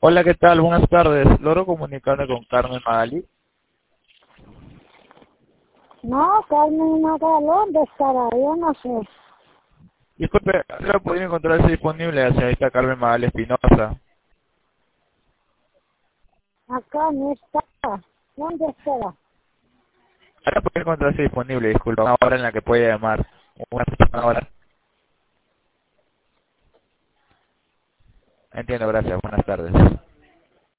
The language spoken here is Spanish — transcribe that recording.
Hola, ¿qué tal? Buenas tardes. ¿Logro comunicarme con Carmen Magali? No, Carmen Magal, ¿dónde estará? Yo no sé. Disculpe, ¿ahora podría encontrarse disponible la señorita Carmen Magali Espinosa? Acá no está. ¿Dónde estará? ¿Ahora podría encontrarse disponible, disculpa, una hora en la que pueda llamar? Una hora. Entiendo, gracias. Buenas tardes.